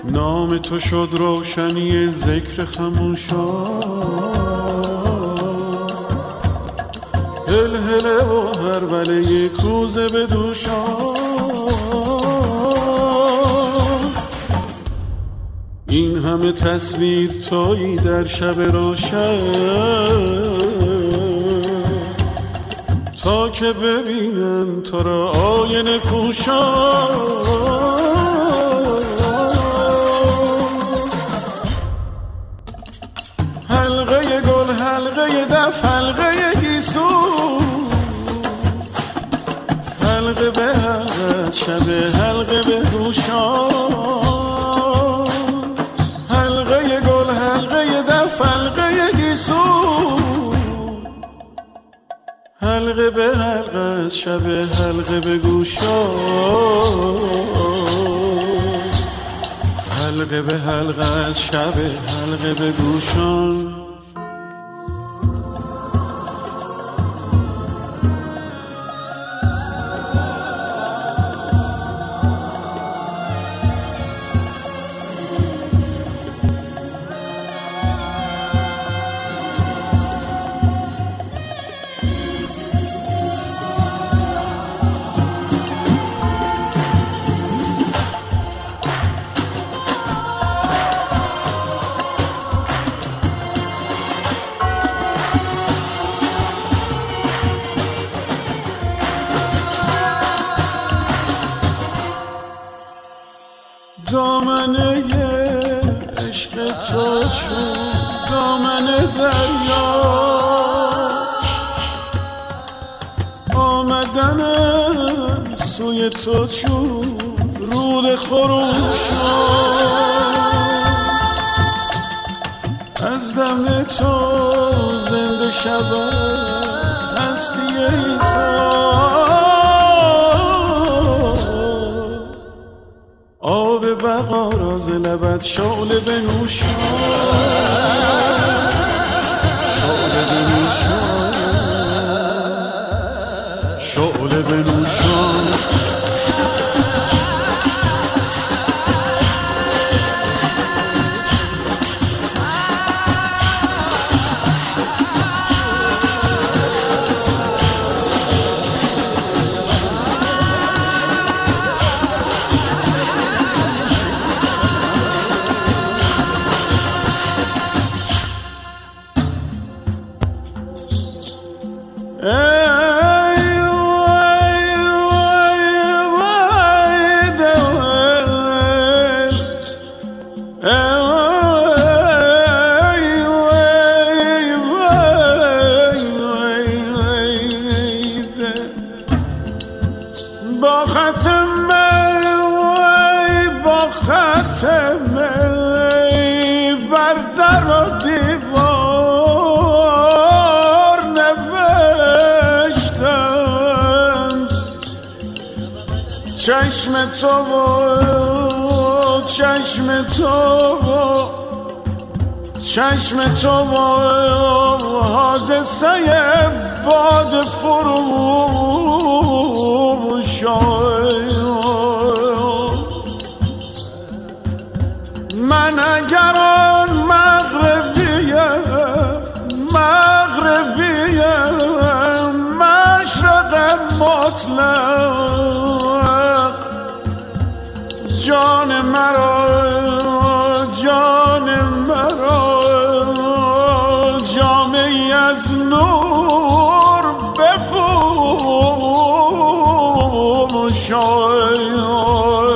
نام تو شد روشنی ذکر خموشان، هل هله و هربله یک روزه به دوشان. این همه تصویر تویی در شب روشن، تا که ببینن تو را آینه پوشان. حلقه گل، حلقه دف، حلقه گیسو، حلقه به حلقه شب، حلقه به گوشان. حلقه گل، حلقه دف، حلقه گیسو، حلقه به حلقه شب، حلقه به گوشان. حلقه به حلقه شب، حلقه به گوشان. دامنه عشق تو چون دامنه دریا، آمدنم سوی تو چون رود خروشان. از دم تو زنده شود هستی عیسی، آب بقا را ز لبت شعله بنوشان، شعله بنوشان، شعله بنوشان. با ختم بر در و دیوار نوشتم چشم تو و چشم تو و چشم تو و حادثه باد فروشان. من اگر آن مغربیم مشرق مطلق، جان مرا جامعی از نور بپوشان.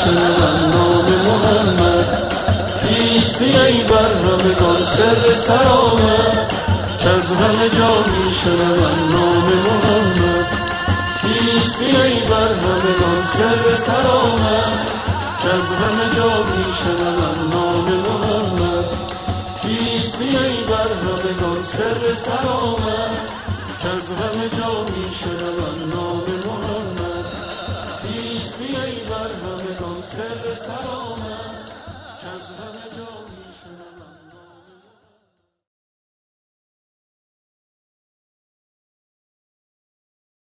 میشنوم نام محمد. کیستی ای بر همگان سر سرآمد، که از همه جا میشنوم نام محمد. کیستی ای بر همگان سر سرآمد، که از همه جا میشنوم نام محمد. کیستی ای بر همگان سر سرآمد، که از همه جا میشنوم نام